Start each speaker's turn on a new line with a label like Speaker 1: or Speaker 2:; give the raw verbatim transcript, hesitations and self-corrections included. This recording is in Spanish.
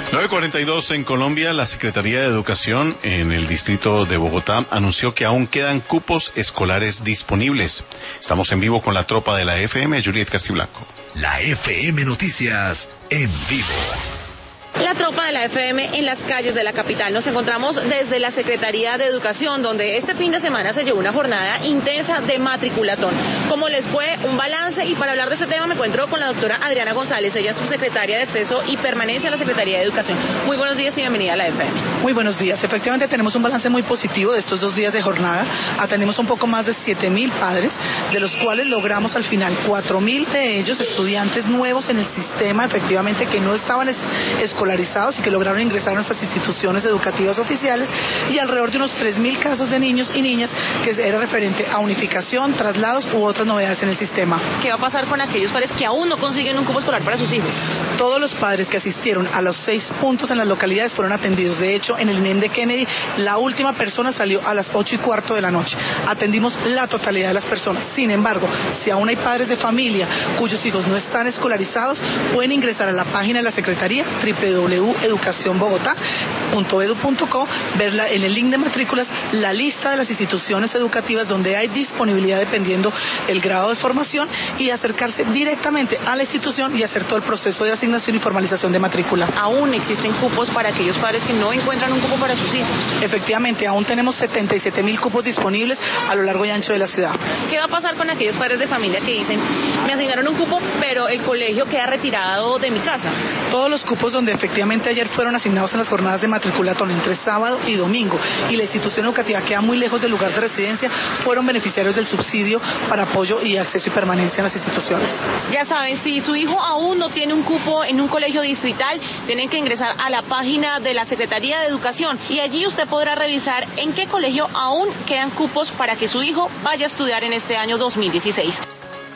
Speaker 1: nueve cuarenta y dos en Colombia. La Secretaría de Educación en el distrito de Bogotá anunció que aún quedan cupos escolares disponibles. Estamos en vivo con la tropa de la F M, Juliet Castiblanco.
Speaker 2: La F M Noticias en vivo.
Speaker 3: La tropa de la F M en las calles de la capital. Nos encontramos desde la Secretaría de Educación, donde este fin de semana se llevó una jornada intensa de matriculatón. ¿Cómo les fue? Un balance. Y para hablar de este tema me encuentro con la doctora Adriana González. Ella es subsecretaria de Acceso y Permanencia a la Secretaría de Educación. Muy buenos días y bienvenida a la F M.
Speaker 4: Muy buenos días. Efectivamente tenemos un balance muy positivo de estos dos días de jornada. Atendimos un poco más de siete mil padres, de los cuales logramos al final cuatro mil de ellos estudiantes nuevos en el sistema, efectivamente que no estaban es escolarizados y que lograron ingresar a nuestras instituciones educativas oficiales, y alrededor de unos tres mil casos de niños y niñas que era referente a unificación, traslados u otras novedades en el sistema.
Speaker 3: ¿Qué va a pasar con aquellos padres que aún no consiguen un cupo escolar para sus hijos?
Speaker 4: Todos los padres que asistieron a los seis puntos en las localidades fueron atendidos. De hecho, en el N E M de Kennedy, la última persona salió a las ocho y cuarto de la noche. Atendimos la totalidad de las personas. Sin embargo, si aún hay padres de familia cuyos hijos no están escolarizados, pueden ingresar a la página de la Secretaría, doble u doble u doble u punto educación bogotá punto edu punto co, ver la, en el link de matrículas la lista de las instituciones educativas donde hay disponibilidad dependiendo el grado de formación, y acercarse directamente a la institución y hacer todo el proceso de asignación y formalización de matrícula.
Speaker 3: ¿Aún existen cupos para aquellos padres que no encuentran un cupo para sus hijos?
Speaker 4: Efectivamente, aún tenemos setenta y siete mil cupos disponibles a lo largo y ancho de la ciudad.
Speaker 3: ¿Qué va a pasar con aquellos padres de familia que dicen, me asignaron un cupo, pero el colegio queda retirado de mi casa?
Speaker 4: Todos los cupos donde efectivamente ayer fueron asignados en las jornadas de matriculatón entre sábado y domingo, y la institución educativa queda muy lejos del lugar de residencia, fueron beneficiarios del subsidio para apoyo y acceso y permanencia en las instituciones.
Speaker 3: Ya saben, si su hijo aún no tiene un cupo en un colegio distrital, tienen que ingresar a la página de la Secretaría de Educación, y allí usted podrá revisar en qué colegio aún quedan cupos para que su hijo vaya a estudiar en este año dos mil dieciséis.